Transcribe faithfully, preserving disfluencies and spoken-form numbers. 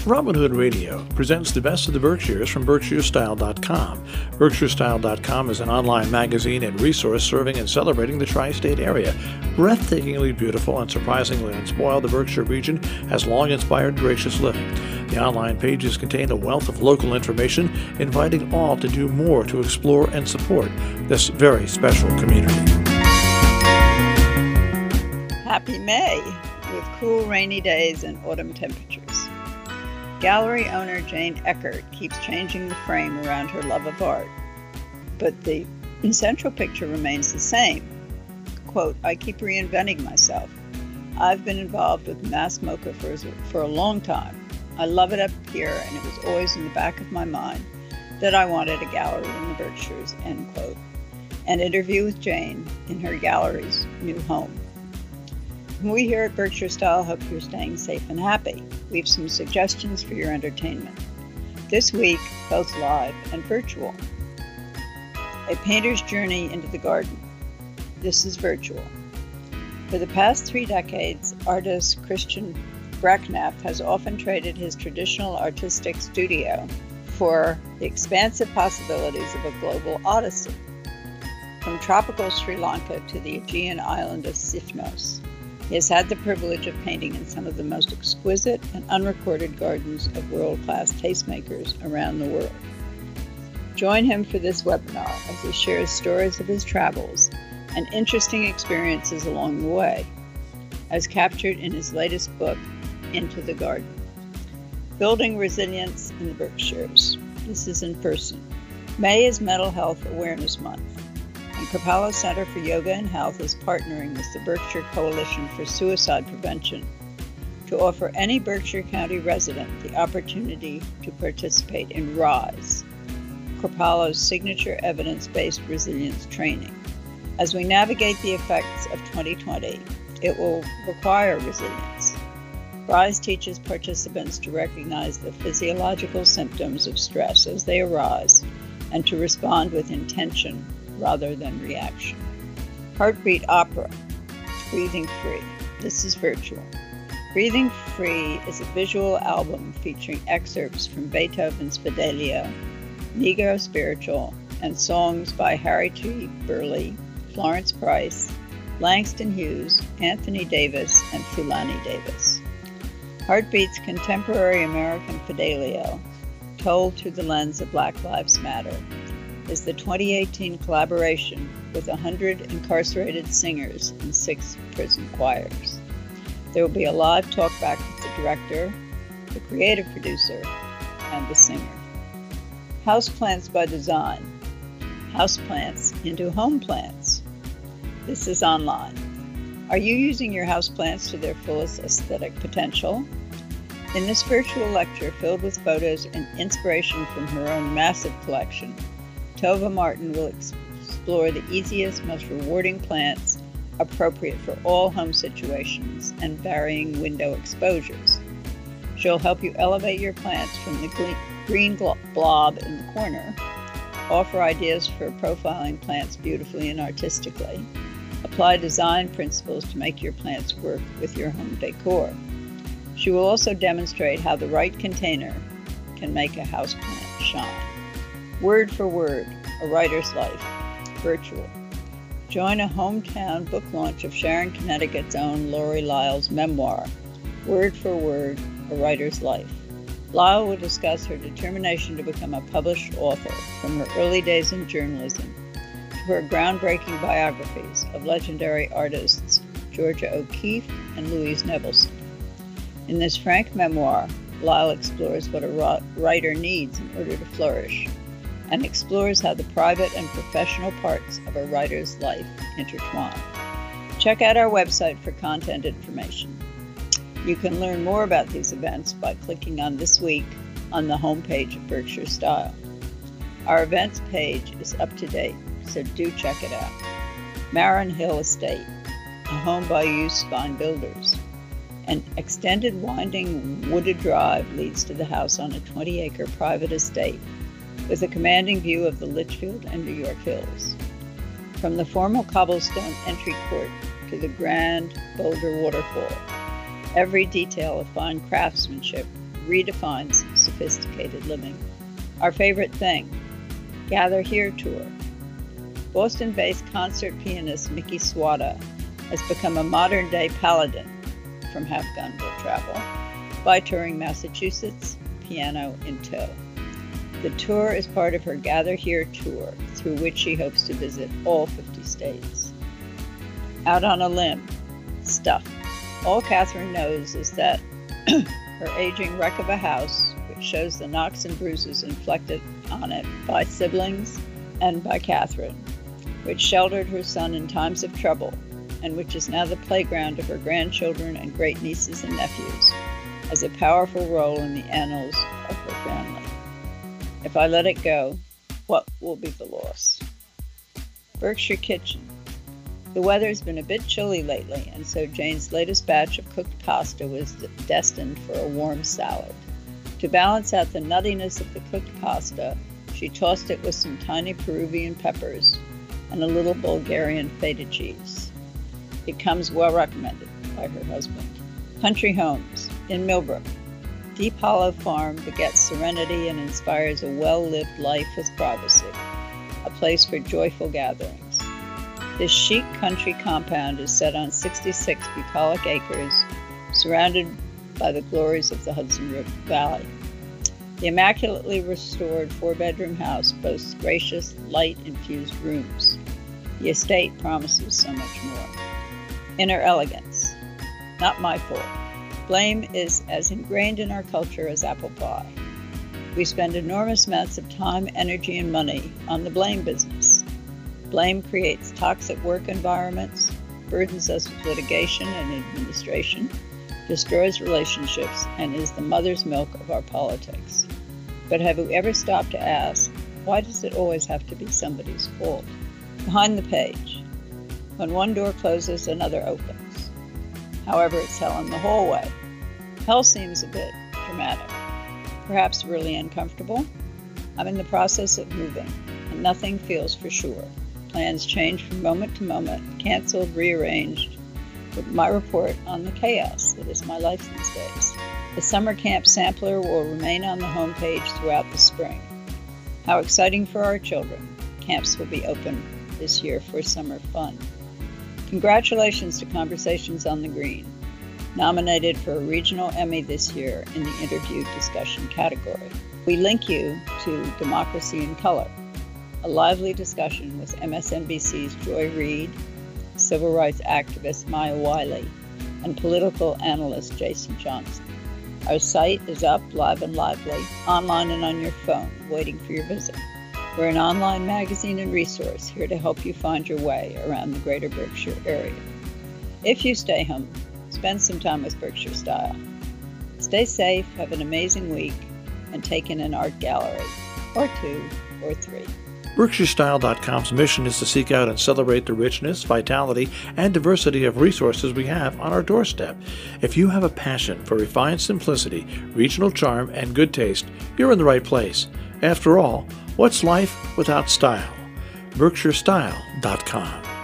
Robin Hood Radio presents the best of the Berkshires from Berkshire Style dot com. Berkshire Style dot com is an online magazine and resource serving and celebrating the tri-state area. Breathtakingly beautiful and surprisingly unspoiled, the Berkshire region has long inspired gracious living. The online pages contain a wealth of local information, inviting all to do more to explore and support this very special community. Happy May, with cool rainy days and autumn temperatures. Gallery owner Jane Eckert keeps changing the frame around her love of art, but the central picture remains the same. Quote, I keep reinventing myself. I've been involved with Mass Mocha for, for a long time. I love it up here, and it was always in the back of my mind that I wanted a gallery in the Berkshires, end quote. An interview with Jane in her gallery's new home. We here at Berkshire Style hope you're staying safe and happy. We have some suggestions for your entertainment. This week, both live and virtual. A painter's journey into the garden. This is virtual. For the past three decades, artist Christian Bracknell has often traded his traditional artistic studio for the expansive possibilities of a global odyssey. From tropical Sri Lanka to the Aegean island of Sifnos, he has had the privilege of painting in some of the most exquisite and unrecorded gardens of world-class tastemakers around the world. Join him for this webinar as he shares stories of his travels and interesting experiences along the way, as captured in his latest book, Into the Garden. Building Resilience in the Berkshires. This is in person. May is Mental Health Awareness Month, and Kripalu Center for Yoga and Health is partnering with the Berkshire Coalition for Suicide Prevention to offer any Berkshire County resident the opportunity to participate in RISE, Kripalu's signature evidence-based resilience training. As we navigate the effects of twenty twenty, it will require resilience. RISE teaches participants to recognize the physiological symptoms of stress as they arise and to respond with intention rather than reaction. Heartbeat Opera, Breathing Free. This is virtual. Breathing Free is a visual album featuring excerpts from Beethoven's Fidelio, Negro Spiritual, and songs by Harry T. Burleigh, Florence Price, Langston Hughes, Anthony Davis, and Fulani Davis. Heartbeat's contemporary American Fidelio, told through the lens of Black Lives Matter, is the twenty eighteen collaboration with one hundred incarcerated singers and six prison choirs. There will be a live talkback with the director, the creative producer, and the singer. Houseplants by Design. Houseplants into home plants. This is online. Are you using your houseplants to their fullest aesthetic potential? In this virtual lecture filled with photos and inspiration from her own massive collection, Tova Martin will explore the easiest, most rewarding plants appropriate for all home situations and varying window exposures. She'll help you elevate your plants from the green blob in the corner, offer ideas for profiling plants beautifully and artistically, apply design principles to make your plants work with your home decor. She will also demonstrate how the right container can make a houseplant shine. Word for Word, A Writer's Life, virtual. Join a hometown book launch of Sharon, Connecticut's own Lori Lyle's memoir, Word for Word, A Writer's Life. Lyle will discuss her determination to become a published author from her early days in journalism to her groundbreaking biographies of legendary artists Georgia O'Keeffe and Louise Nevelson. In this frank memoir, Lyle explores what a writer needs in order to flourish, and explores how the private and professional parts of a writer's life intertwine. Check out our website for content information. You can learn more about these events by clicking on This Week on the homepage of Berkshire Style. Our events page is up to date, so do check it out. Marin Hill Estate, a home by Use Spine Builders. An extended winding wooded drive leads to the house on a twenty acre private estate with a commanding view of the Litchfield and New York Hills. From the formal cobblestone entry court to the grand Boulder waterfall, every detail of fine craftsmanship redefines sophisticated living. Our favorite thing, Gather Here Tour. Boston-based concert pianist Mickey Swada has become a modern-day paladin from Have Gun Will Travel by touring Massachusetts, piano in tow. The tour is part of her Gather Here tour, through which she hopes to visit all fifty states. Out on a limb, stuff. All Catherine knows is that her aging wreck of a house, which shows the knocks and bruises inflicted on it by siblings and by Catherine, which sheltered her son in times of trouble, and which is now the playground of her grandchildren and great-nieces and nephews, has a powerful role in the annals of her family. If I let it go, what will be the loss? Berkshire Kitchen. The weather's been a bit chilly lately, and so Jane's latest batch of cooked pasta was destined for a warm salad. To balance out the nuttiness of the cooked pasta, she tossed it with some tiny Peruvian peppers and a little Bulgarian feta cheese. It comes well recommended by her husband. Country Homes in Millbrook. Deep Hollow Farm begets serenity and inspires a well-lived life with privacy, a place for joyful gatherings. This chic country compound is set on sixty-six bucolic acres, surrounded by the glories of the Hudson River Valley. The immaculately restored four-bedroom house boasts gracious, light-infused rooms. The estate promises so much more. Inner elegance. Not my fault. Blame is as ingrained in our culture as apple pie. We spend enormous amounts of time, energy, and money on the blame business. Blame creates toxic work environments, burdens us with litigation and administration, destroys relationships, and is the mother's milk of our politics. But have you ever stopped to ask, why does it always have to be somebody's fault? Behind the page. When one door closes, another opens. However, it's hell in the hallway. Hell seems a bit dramatic, perhaps really uncomfortable. I'm in the process of moving, and nothing feels for sure. Plans change from moment to moment, canceled, rearranged, with my report on the chaos that is my life these days. The summer camp sampler will remain on the homepage throughout the spring. How exciting for our children. Camps will be open this year for summer fun. Congratulations to Conversations on the Green, nominated for a regional Emmy this year in the interview discussion category. We link you to Democracy in Color, a lively discussion with M S N B C's Joy Reid, civil rights activist Maya Wiley, and political analyst Jason Johnson. Our site is up, live and lively, online and on your phone, waiting for your visit. We're an online magazine and resource here to help you find your way around the greater Berkshire area. If you stay home, spend some time with Berkshire Style. Stay safe, have an amazing week, and take in an art gallery, or two, or three. Berkshire Style dot com's mission is to seek out and celebrate the richness, vitality, and diversity of resources we have on our doorstep. If you have a passion for refined simplicity, regional charm, and good taste, you're in the right place. After all, what's life without style? Berkshire Style dot com